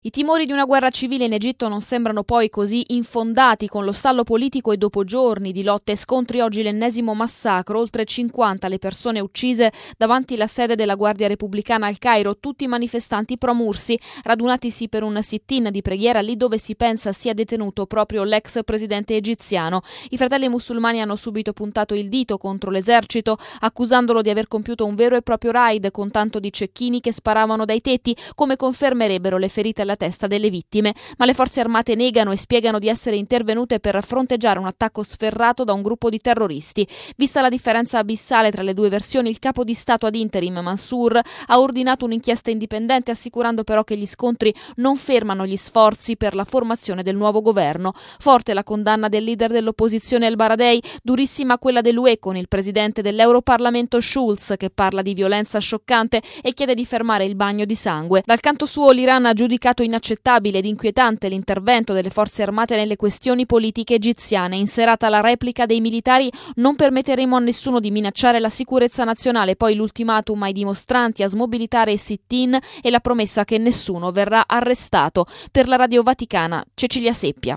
I timori di una guerra civile in Egitto non sembrano poi così infondati con lo stallo politico e dopo giorni di lotte e scontri oggi l'ennesimo massacro, oltre 50 le persone uccise davanti alla sede della Guardia Repubblicana al Cairo, tutti i manifestanti pro-Mursi, radunatisi per un sit-in di preghiera lì dove si pensa sia detenuto proprio l'ex presidente egiziano. I fratelli musulmani hanno subito puntato il dito contro l'esercito, accusandolo di aver compiuto un vero e proprio raid con tanto di cecchini che sparavano dai tetti, come confermerebbero le ferite alla testa delle vittime, ma le forze armate negano e spiegano di essere intervenute per fronteggiare un attacco sferrato da un gruppo di terroristi. Vista la differenza abissale tra le due versioni, il capo di Stato ad interim Mansour ha ordinato un'inchiesta indipendente, assicurando però che gli scontri non fermano gli sforzi per la formazione del nuovo governo. Forte la condanna del leader dell'opposizione El Baradei, durissima quella dell'UE con il presidente dell'Europarlamento Schulz, che parla di violenza scioccante e chiede di fermare il bagno di sangue. Dal canto suo l'Iran ha giudicato inaccettabile ed inquietante l'intervento delle forze armate nelle questioni politiche egiziane. In serata la replica dei militari: non permetteremo a nessuno di minacciare la sicurezza nazionale, poi l'ultimatum ai dimostranti a smobilitare i sit-in e la promessa che nessuno verrà arrestato. Per la Radio Vaticana, Cecilia Seppia.